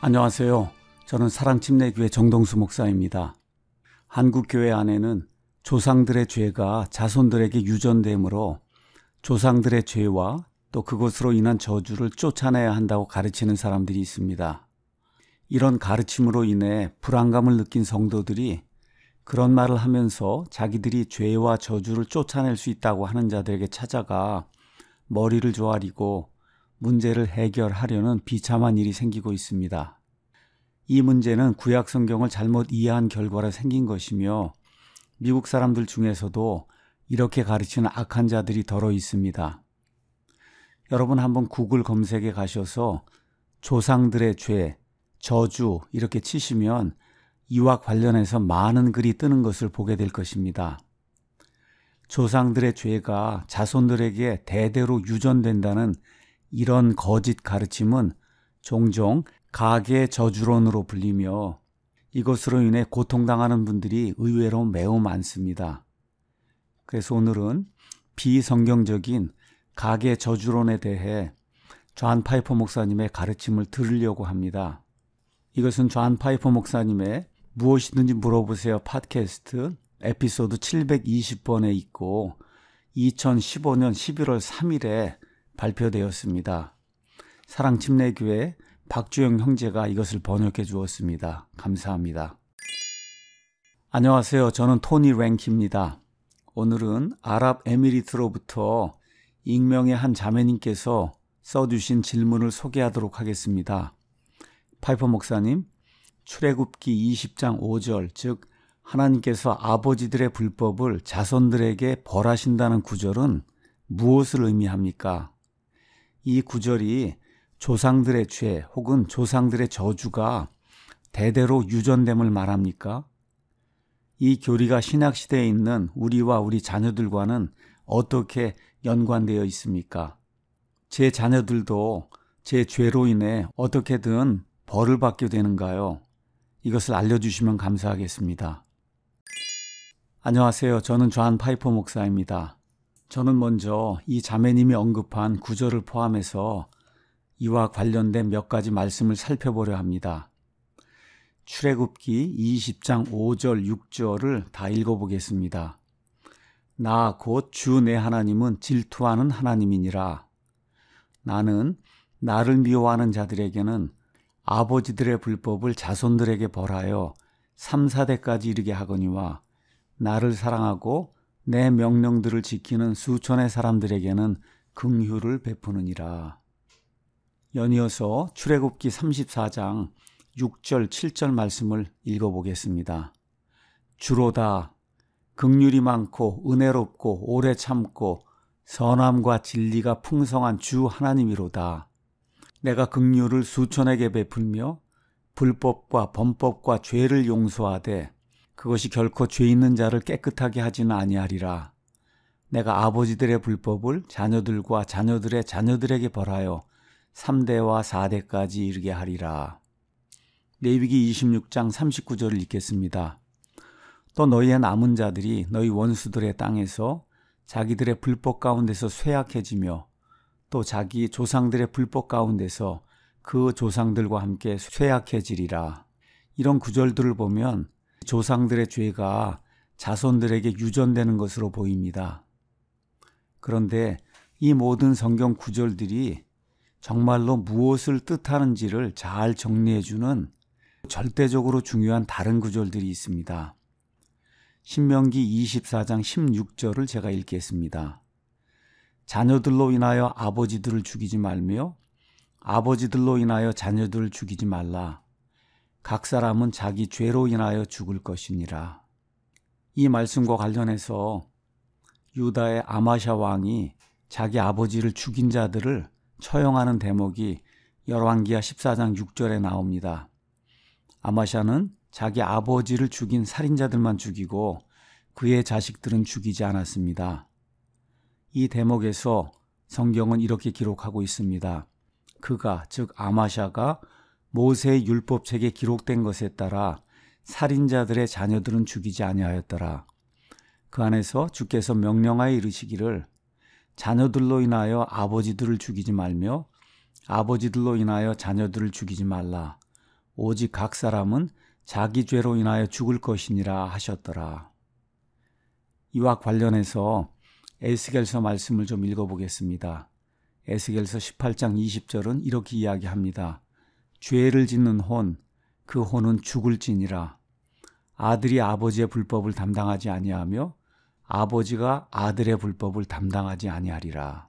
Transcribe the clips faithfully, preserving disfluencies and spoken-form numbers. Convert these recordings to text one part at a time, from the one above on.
안녕하세요. 저는 사랑침례교회 정동수 목사입니다. 한국교회 안에는 조상들의 죄가 자손들에게 유전되므로 조상들의 죄와 또 그것으로 인한 저주를 쫓아내야 한다고 가르치는 사람들이 있습니다. 이런 가르침으로 인해 불안감을 느낀 성도들이 그런 말을 하면서 자기들이 죄와 저주를 쫓아낼 수 있다고 하는 자들에게 찾아가 머리를 조아리고 문제를 해결하려는 비참한 일이 생기고 있습니다. 이 문제는 구약 성경을 잘못 이해한 결과로 생긴 것이며 미국 사람들 중에서도 이렇게 가르치는 악한 자들이 더러 있습니다. 여러분 한번 구글 검색에 가셔서 조상들의 죄, 저주 이렇게 치시면 이와 관련해서 많은 글이 뜨는 것을 보게 될 것입니다. 조상들의 죄가 자손들에게 대대로 유전된다는 이런 거짓 가르침은 종종 가계 저주론으로 불리며 이것으로 인해 고통당하는 분들이 의외로 매우 많습니다. 그래서 오늘은 비성경적인 가계 저주론에 대해 존 파이퍼 목사님의 가르침을 들으려고 합니다. 이것은 존 파이퍼 목사님의 무엇이든지 물어보세요 팟캐스트 에피소드 칠백이십 번에 있고 이천십오 년 십일월 삼일에 발표되었습니다. 사랑침례교회 박주영 형제가 이것을 번역해 주었습니다. 감사합니다. 안녕하세요. 저는 토니 랭키입니다. 오늘은 아랍에미리트로부터 익명의 한 자매님께서 써주신 질문을 소개하도록 하겠습니다. 파이퍼 목사님, 출애굽기 이십 장 오 절, 즉 하나님께서 아버지들의 불법을 자손들에게 벌하신다는 구절은 무엇을 의미합니까? 이 구절이 조상들의 죄 혹은 조상들의 저주가 대대로 유전됨을 말합니까? 이 교리가 신약시대에 있는 우리와 우리 자녀들과는 어떻게 연관되어 있습니까? 제 자녀들도 제 죄로 인해 어떻게든 벌을 받게 되는가요? 이것을 알려주시면 감사하겠습니다. 안녕하세요. 저는 존 파이퍼 목사입니다. 저는 먼저 이 자매님이 언급한 구절을 포함해서 이와 관련된 몇 가지 말씀을 살펴보려 합니다. 출애굽기 이십 장 오 절 육 절을 다 읽어보겠습니다. 나 곧 주 내 하나님은 질투하는 하나님이니라. 나는 나를 미워하는 자들에게는 아버지들의 불법을 자손들에게 벌하여 삼, 사대까지 이르게 하거니와 나를 사랑하고 내 명령들을 지키는 수천의 사람들에게는 긍휼을 베푸느니라. 연이어서 출애굽기 삼십사 장 육 절 칠 절 말씀을 읽어보겠습니다. 주로다 긍휼이 많고 은혜롭고 오래 참고 선함과 진리가 풍성한 주 하나님이로다. 내가 긍휼을 수천에게 베풀며 불법과 범법과 죄를 용서하되 그것이 결코 죄 있는 자를 깨끗하게 하지는 아니하리라. 내가 아버지들의 불법을 자녀들과 자녀들의 자녀들에게 벌하여 삼 대와 사 대까지 이르게 하리라. 레위기 이십육 장 삼십구 절을 읽겠습니다. 또 너희의 남은 자들이 너희 원수들의 땅에서 자기들의 불법 가운데서 쇠약해지며 또 자기 조상들의 불법 가운데서 그 조상들과 함께 쇠약해지리라. 이런 구절들을 보면 조상들의 죄가 자손들에게 유전되는 것으로 보입니다. 그런데 이 모든 성경 구절들이 정말로 무엇을 뜻하는지를 잘 정리해주는 절대적으로 중요한 다른 구절들이 있습니다. 신명기 이십사 장 십육 절을 제가 읽겠습니다. 자녀들로 인하여 아버지들을 죽이지 말며 아버지들로 인하여 자녀들을 죽이지 말라. 각 사람은 자기 죄로 인하여 죽을 것이니라. 이 말씀과 관련해서 유다의 아마샤 왕이 자기 아버지를 죽인 자들을 처형하는 대목이 열왕기하 십사 장 육 절에 나옵니다. 아마샤는 자기 아버지를 죽인 살인자들만 죽이고 그의 자식들은 죽이지 않았습니다. 이 대목에서 성경은 이렇게 기록하고 있습니다. 그가, 즉 아마샤가 모세의 율법책에 기록된 것에 따라 살인자들의 자녀들은 죽이지 아니하였더라. 그 안에서 주께서 명령하여 이르시기를 자녀들로 인하여 아버지들을 죽이지 말며 아버지들로 인하여 자녀들을 죽이지 말라. 오직 각 사람은 자기 죄로 인하여 죽을 것이니라 하셨더라. 이와 관련해서 에스겔서 말씀을 좀 읽어보겠습니다. 에스겔서 십팔 장 이십 절은 이렇게 이야기합니다. 죄를 짓는 혼, 그 혼은 죽을지니라. 아들이 아버지의 불법을 담당하지 아니하며 아버지가 아들의 불법을 담당하지 아니하리라.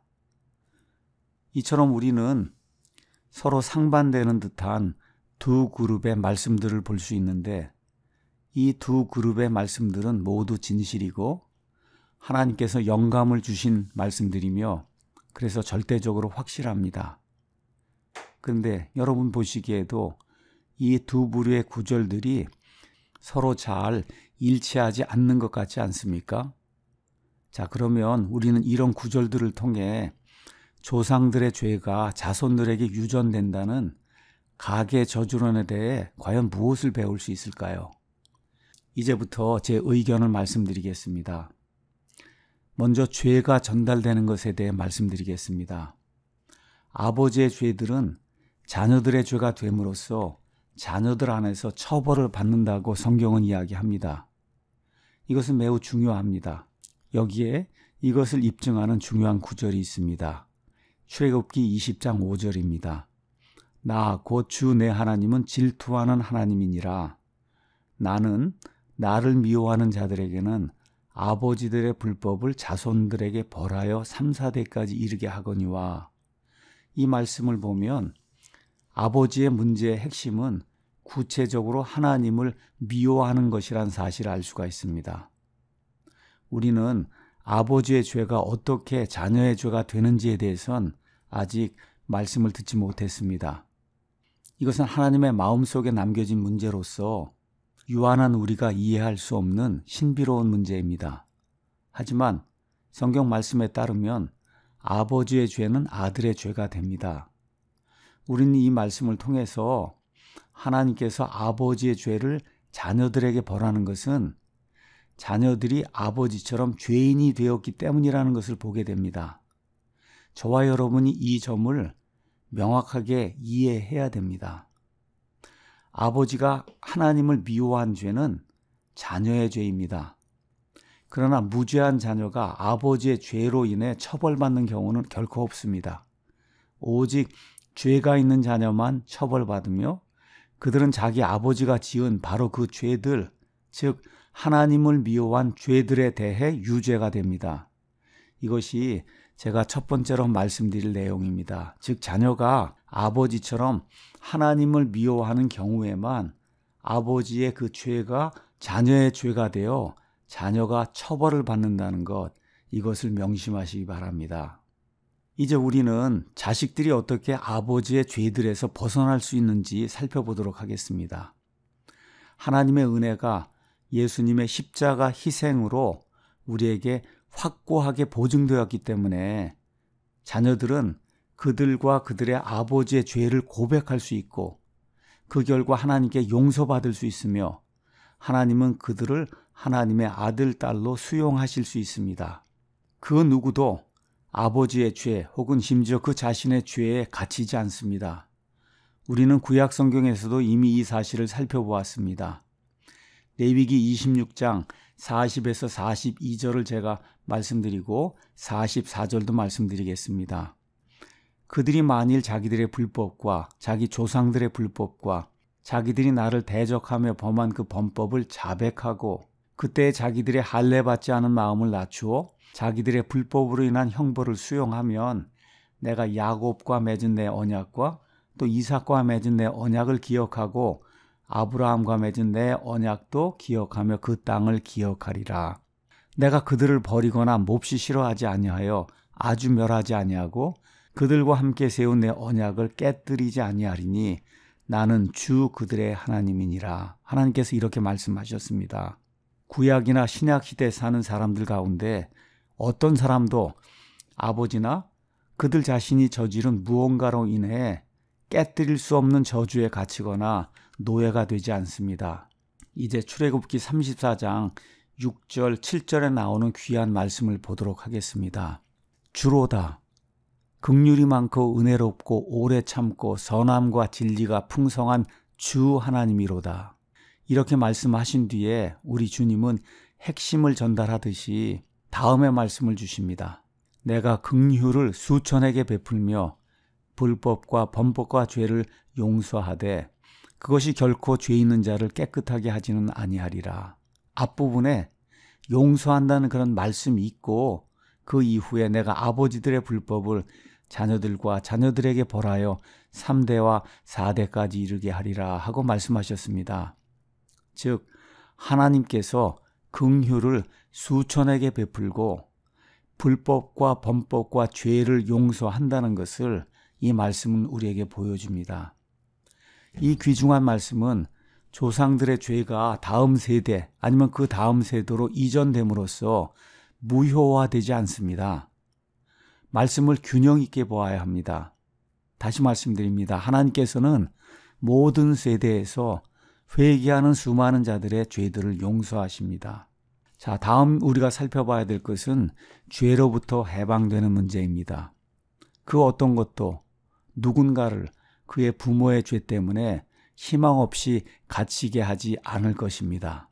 이처럼 우리는 서로 상반되는 듯한 두 그룹의 말씀들을 볼 수 있는데 이 두 그룹의 말씀들은 모두 진실이고 하나님께서 영감을 주신 말씀들이며 그래서 절대적으로 확실합니다. 그런데 여러분 보시기에도 이 두 부류의 구절들이 서로 잘 일치하지 않는 것 같지 않습니까? 자, 그러면 우리는 이런 구절들을 통해 조상들의 죄가 자손들에게 유전된다는 가계 저주론에 대해 과연 무엇을 배울 수 있을까요? 이제부터 제 의견을 말씀드리겠습니다. 먼저 죄가 전달되는 것에 대해 말씀드리겠습니다. 아버지의 죄들은 자녀들의 죄가 됨으로써 자녀들 안에서 처벌을 받는다고 성경은 이야기합니다. 이것은 매우 중요합니다. 여기에 이것을 입증하는 중요한 구절이 있습니다. 출애굽기 이십 장 오 절입니다. 나 곧 주 내 하나님은 질투하는 하나님이니라. 나는 나를 미워하는 자들에게는 아버지들의 불법을 자손들에게 벌하여 삼, 사 대까지 이르게 하거니와. 이 말씀을 보면 아버지의 문제의 핵심은 구체적으로 하나님을 미워하는 것이란 사실을 알 수가 있습니다. 우리는 아버지의 죄가 어떻게 자녀의 죄가 되는지에 대해선 아직 말씀을 듣지 못했습니다. 이것은 하나님의 마음속에 남겨진 문제로서 유한한 우리가 이해할 수 없는 신비로운 문제입니다. 하지만 성경 말씀에 따르면 아버지의 죄는 아들의 죄가 됩니다. 우리는 이 말씀을 통해서 하나님께서 아버지의 죄를 자녀들에게 벌하는 것은 자녀들이 아버지처럼 죄인이 되었기 때문이라는 것을 보게 됩니다. 저와 여러분이 이 점을 명확하게 이해해야 됩니다. 아버지가 하나님을 미워한 죄는 자녀의 죄입니다. 그러나 무죄한 자녀가 아버지의 죄로 인해 처벌받는 경우는 결코 없습니다. 오직 죄가 있는 자녀만 처벌받으며 그들은 자기 아버지가 지은 바로 그 죄들, 즉 하나님을 미워한 죄들에 대해 유죄가 됩니다. 이것이 제가 첫 번째로 말씀드릴 내용입니다. 즉 자녀가 아버지처럼 하나님을 미워하는 경우에만 아버지의 그 죄가 자녀의 죄가 되어 자녀가 처벌을 받는다는 것, 이것을 명심하시기 바랍니다. 이제 우리는 자식들이 어떻게 아버지의 죄들에서 벗어날 수 있는지 살펴보도록 하겠습니다. 하나님의 은혜가 예수님의 십자가 희생으로 우리에게 확고하게 보증되었기 때문에 자녀들은 그들과 그들의 아버지의 죄를 고백할 수 있고 그 결과 하나님께 용서받을 수 있으며 하나님은 그들을 하나님의 아들, 딸로 수용하실 수 있습니다. 그 누구도 아버지의 죄 혹은 심지어 그 자신의 죄에 갇히지 않습니다. 우리는 구약 성경에서도 이미 이 사실을 살펴보았습니다. 레위기 이십육 장 사십에서 사십이 절을 제가 말씀드리고 사십사 절도 말씀드리겠습니다. 그들이 만일 자기들의 불법과 자기 조상들의 불법과 자기들이 나를 대적하며 범한 그 범법을 자백하고 그때 자기들의 할례받지 않은 마음을 낮추어 자기들의 불법으로 인한 형벌을 수용하면 내가 야곱과 맺은 내 언약과 또 이삭과 맺은 내 언약을 기억하고 아브라함과 맺은 내 언약도 기억하며 그 땅을 기억하리라. 내가 그들을 버리거나 몹시 싫어하지 아니하여 아주 멸하지 아니하고 그들과 함께 세운 내 언약을 깨뜨리지 아니하리니 나는 주 그들의 하나님이니라. 하나님께서 이렇게 말씀하셨습니다. 구약이나 신약 시대에 사는 사람들 가운데 어떤 사람도 아버지나 그들 자신이 저지른 무언가로 인해 깨뜨릴 수 없는 저주에 갇히거나 노예가 되지 않습니다. 이제 출애굽기 삼십사 장 육 절, 칠 절에 나오는 귀한 말씀을 보도록 하겠습니다. 주로다. 긍휼이 많고 은혜롭고 오래 참고 선함과 진리가 풍성한 주 하나님이로다. 이렇게 말씀하신 뒤에 우리 주님은 핵심을 전달하듯이 다음의 말씀을 주십니다. 내가 긍휼을 수천에게 베풀며 불법과 범법과 죄를 용서하되 그것이 결코 죄 있는 자를 깨끗하게 하지는 아니하리라. 앞부분에 용서한다는 그런 말씀이 있고 그 이후에 내가 아버지들의 불법을 자녀들과 자녀들에게 벌하여 삼 대와 사 대까지 이르게 하리라 하고 말씀하셨습니다. 즉 하나님께서 긍휼을 수천에게 베풀고 불법과 범법과 죄를 용서한다는 것을 이 말씀은 우리에게 보여줍니다. 이 귀중한 말씀은 조상들의 죄가 다음 세대 아니면 그 다음 세대로 이전됨으로써 무효화되지 않습니다. 말씀을 균형 있게 보아야 합니다. 다시 말씀드립니다. 하나님께서는 모든 세대에서 회개하는 수많은 자들의 죄들을 용서하십니다. 자, 다음 우리가 살펴봐야 될 것은 죄로부터 해방되는 문제입니다. 그 어떤 것도 누군가를 그의 부모의 죄 때문에 희망 없이 갇히게 하지 않을 것입니다.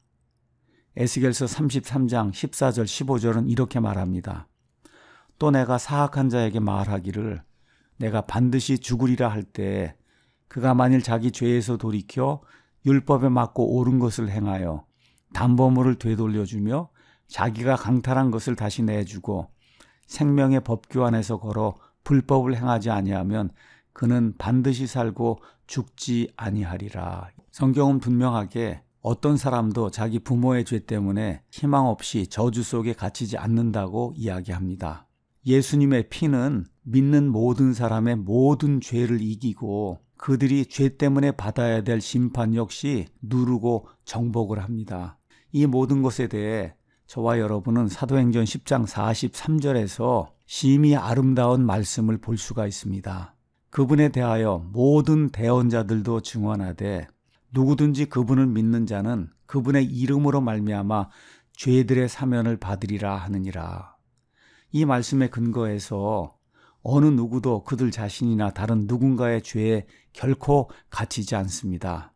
에스겔서 삼십삼 장 십사 절 십오 절은 이렇게 말합니다. 또 내가 사악한 자에게 말하기를 내가 반드시 죽으리라 할 때 그가 만일 자기 죄에서 돌이켜 율법에 맞고 옳은 것을 행하여 담보물을 되돌려주며 자기가 강탈한 것을 다시 내주고 생명의 법규 안에서 걸어 불법을 행하지 아니하면 그는 반드시 살고 죽지 아니하리라. 성경은 분명하게 어떤 사람도 자기 부모의 죄 때문에 희망 없이 저주 속에 갇히지 않는다고 이야기합니다. 예수님의 피는 믿는 모든 사람의 모든 죄를 이기고 그들이 죄 때문에 받아야 될 심판 역시 누르고 정복을 합니다. 이 모든 것에 대해 저와 여러분은 사도행전 십 장 사십삼 절에서 심히 아름다운 말씀을 볼 수가 있습니다. 그분에 대하여 모든 대언자들도 증언하되 누구든지 그분을 믿는 자는 그분의 이름으로 말미암아 죄들의 사면을 받으리라 하느니라. 이 말씀에 근거해서 어느 누구도 그들 자신이나 다른 누군가의 죄에 결코 갇히지 않습니다.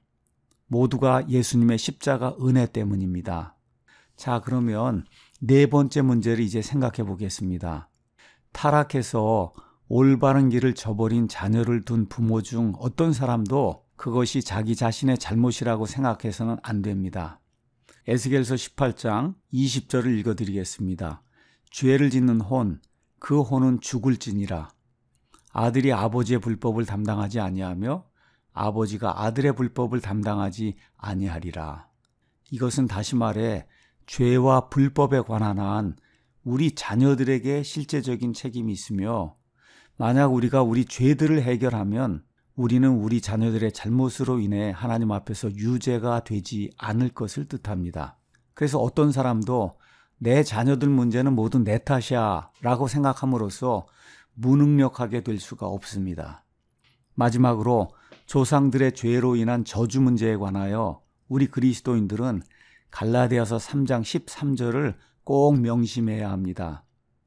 모두가 예수님의 십자가 은혜 때문입니다. 자, 그러면 네 번째 문제를 이제 생각해 보겠습니다. 타락해서 올바른 길을 저버린 자녀를 둔 부모 중 어떤 사람도 그것이 자기 자신의 잘못이라고 생각해서는 안 됩니다. 에스겔서 십팔 장 이십 절을 읽어드리겠습니다. 죄를 짓는 혼, 그 혼은 죽을지니라. 아들이 아버지의 불법을 담당하지 아니하며 아버지가 아들의 불법을 담당하지 아니하리라. 이것은 다시 말해 죄와 불법에 관한 한 우리 자녀들에게 실제적인 책임이 있으며 만약 우리가 우리 죄들을 해결하면 우리는 우리 자녀들의 잘못으로 인해 하나님 앞에서 유죄가 되지 않을 것을 뜻합니다. 그래서 어떤 사람도 내 자녀들 문제는 모두 내 탓이야 라고 생각함으로써 무능력하게 될 수가 없습니다. 마지막으로 조상들의 죄로 인한 저주 문제에 관하여 우리 그리스도인들은 갈라디아서 삼 장 십삼 절을 꼭 명심해야 합니다.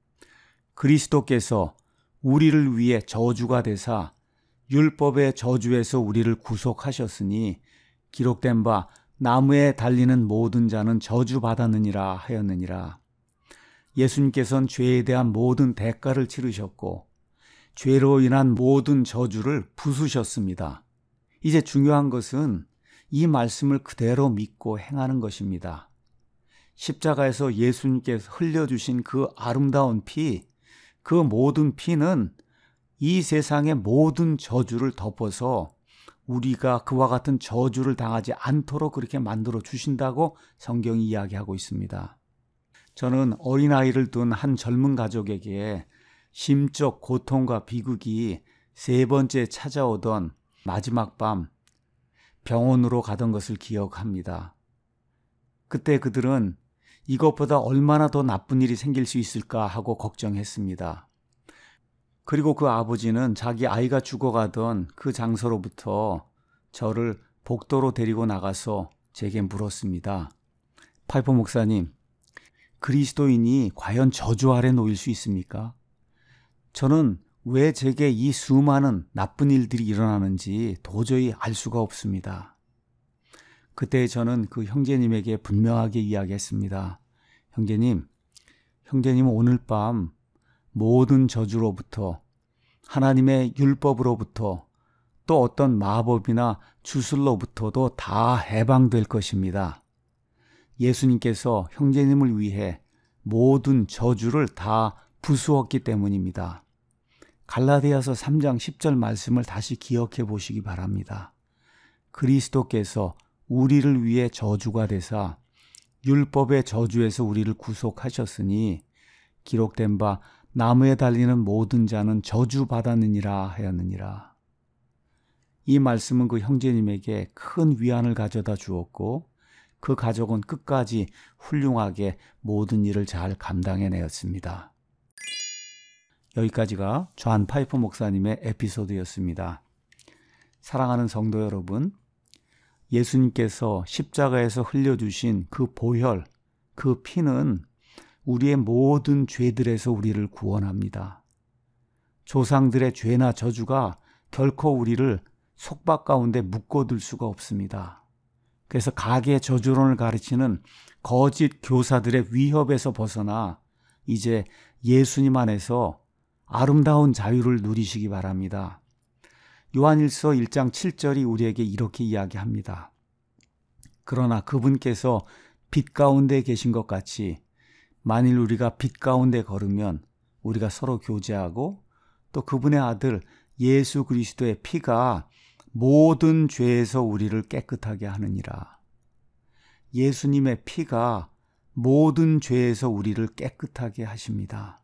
그리스도께서 우리를 위해 저주가 되사 율법의 저주에서 우리를 구속하셨으니 기록된 바 나무에 달리는 모든 자는 저주받았느니라 하였느니라. 예수님께서는 죄에 대한 모든 대가를 치르셨고 죄로 인한 모든 저주를 부수셨습니다. 이제 중요한 것은 이 말씀을 그대로 믿고 행하는 것입니다. 십자가에서 예수님께서 흘려주신 그 아름다운 피, 그 모든 피는 이 세상의 모든 저주를 덮어서 우리가 그와 같은 저주를 당하지 않도록 그렇게 만들어 주신다고 성경이 이야기하고 있습니다. 저는 어린아이를 둔 한 젊은 가족에게 심적 고통과 비극이 세 번째 찾아오던 마지막 밤 병원으로 가던 것을 기억합니다. 그때 그들은 이것보다 얼마나 더 나쁜 일이 생길 수 있을까 하고 걱정했습니다. 그리고 그 아버지는 자기 아이가 죽어가던 그 장소로부터 저를 복도로 데리고 나가서 제게 물었습니다. 파이퍼 목사님, 그리스도인이 과연 저주 아래 놓일 수 있습니까? 저는 왜 제게 이 수많은 나쁜 일들이 일어나는지 도저히 알 수가 없습니다. 그때 저는 그 형제님에게 분명하게 이야기했습니다. 형제님, 형제님은 오늘 밤 모든 저주로부터, 하나님의 율법으로부터, 또 어떤 마법이나 주술로부터도 다 해방될 것입니다. 예수님께서 형제님을 위해 모든 저주를 다 부수었기 때문입니다. 갈라디아서 삼 장 십 절 말씀을 다시 기억해 보시기 바랍니다. 그리스도께서 우리를 위해 저주가 되사 율법의 저주에서 우리를 구속하셨으니 기록된 바 나무에 달리는 모든 자는 저주받았느니라 하였느니라. 이 말씀은 그 형제님에게 큰 위안을 가져다 주었고 그 가족은 끝까지 훌륭하게 모든 일을 잘 감당해내었습니다. 여기까지가 존 파이퍼 목사님의 에피소드였습니다. 사랑하는 성도 여러분, 예수님께서 십자가에서 흘려주신 그 보혈, 그 피는 우리의 모든 죄들에서 우리를 구원합니다. 조상들의 죄나 저주가 결코 우리를 속박 가운데 묶어둘 수가 없습니다. 그래서 가계 저주론을 가르치는 거짓 교사들의 위협에서 벗어나 이제 예수님 안에서 아름다운 자유를 누리시기 바랍니다. 요한일서 일 장 칠 절이 우리에게 이렇게 이야기합니다. 그러나 그분께서 빛 가운데 계신 것 같이 만일 우리가 빛 가운데 걸으면 우리가 서로 교제하고 또 그분의 아들 예수 그리스도의 피가 모든 죄에서 우리를 깨끗하게 하느니라. 예수님의 피가 모든 죄에서 우리를 깨끗하게 하십니다.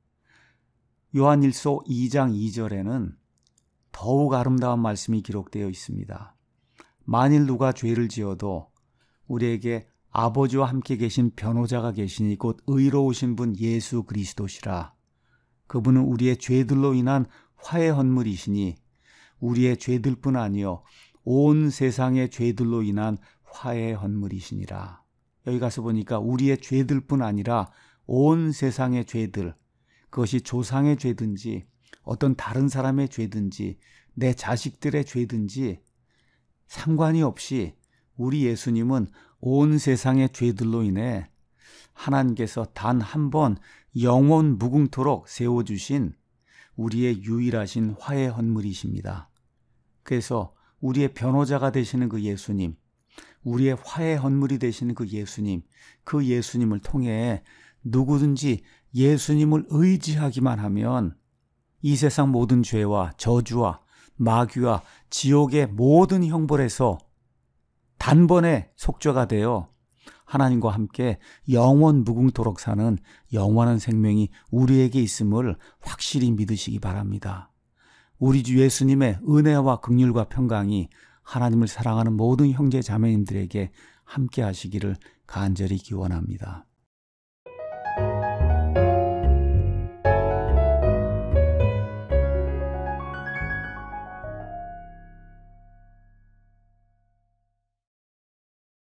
요한일서 이 장 이 절에는 더욱 아름다운 말씀이 기록되어 있습니다. 만일 누가 죄를 지어도 우리에게 아버지와 함께 계신 변호자가 계시니 곧 의로우신 분 예수 그리스도시라. 그분은 우리의 죄들로 인한 화해 헌물이시니 우리의 죄들뿐 아니요 온 세상의 죄들로 인한 화해 헌물이시니라. 여기 가서 보니까 우리의 죄들뿐 아니라 온 세상의 죄들, 그것이 조상의 죄든지 어떤 다른 사람의 죄든지 내 자식들의 죄든지 상관이 없이 우리 예수님은 온 세상의 죄들로 인해 하나님께서 단 한 번 영원 무궁토록 세워주신 우리의 유일하신 화해 헌물이십니다. 그래서 우리의 변호자가 되시는 그 예수님, 우리의 화해 헌물이 되시는 그 예수님, 그 예수님을 통해 누구든지 예수님을 의지하기만 하면 이 세상 모든 죄와 저주와 마귀와 지옥의 모든 형벌에서 단번에 속죄가 되어 하나님과 함께 영원 무궁토록 사는 영원한 생명이 우리에게 있음을 확실히 믿으시기 바랍니다. 우리 주 예수님의 은혜와 긍휼과 평강이 하나님을 사랑하는 모든 형제 자매님들에게 함께 하시기를 간절히 기원합니다.